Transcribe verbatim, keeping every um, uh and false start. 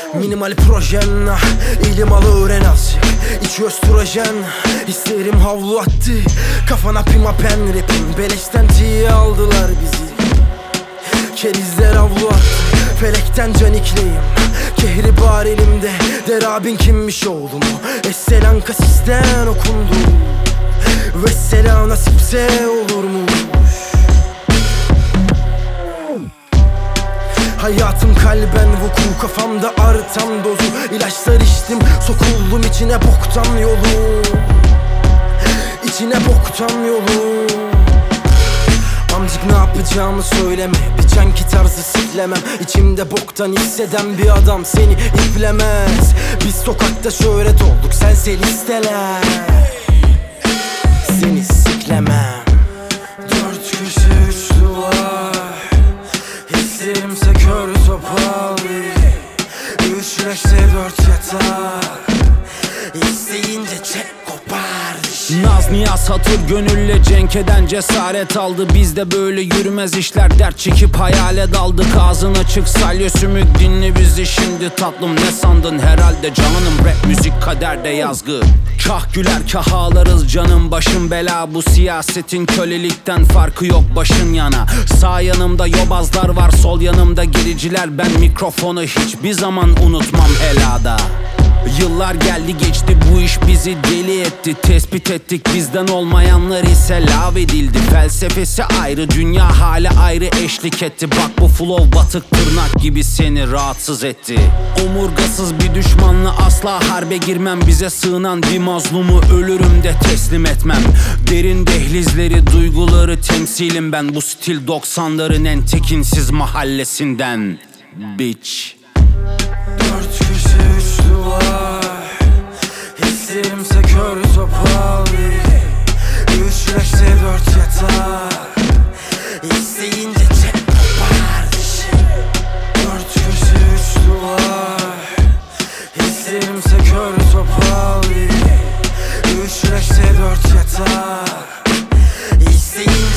Minimal projen, ilim alır en azıcık. İçi östrojen, hislerim havlu attı. Kafana pima pen rapim, beleşten tiye aldılar bizi. Kerizler havlu attı, felekten canikleyim. Kehribar elimde, derabin kimmiş oğlum o. Esselan kasisten okundu. Vesselam nasipse olurmuş. Hayatım kalben vuku, kafamda artan dozu. İlaçlar içtim, sokuldum içine boktan yolu. İçine boktan yolu. Amcık ne yapacağımı söyleme, bir canki tarzı siklemem. İçimde boktan hisseden bir adam seni iplemez. Biz sokakta şöhret olduk, sense listeler. Seni siklemem. Dört köşe üç duvar, hislerimse kör topal. Üç reşte dört yatak, İsteyince çek kopar. Naz niyaz hatır gönülle cenk eden cesaret aldı. Bizde böyle yürümez işler, dert çekip hayale daldık. Ağzın açık salya sümük dinle bizi şimdi tatlım. Ne sandın herhalde canım, rap müzik kaderde yazgı. Kah güler kah ağlarız canım, başım bela. Bu siyasetin kölelikten farkı yok başın yana. Sağ yanımda yobazlar var, sol yanımda gericiler. Ben mikrofonu hiçbir zaman unutmam helada. Yıllar geldi geçti, bu iş bizi deli etti. Tespit ettik bizden olmayanlar ise lav edildi. Felsefesi ayrı, dünya hali ayrı eşlik etti. Bak bu flow batık tırnak gibi seni rahatsız etti. Omurgasız bir düşmanla asla harbe girmem. Bize sığınan bir mazlumu ölürüm de teslim etmem. Derin dehlizleri, duyguları temsilim ben. Bu stil doksanların en tekinsiz mahallesinden. Bitch. Dört köşe üç duvar, hislerimse kör topal. Üç reşte dört yatak, İsteyince çek kopar. Dört köşe üç duvar, hislerimse kör topal. Üç reşte dört yatak, İsteyince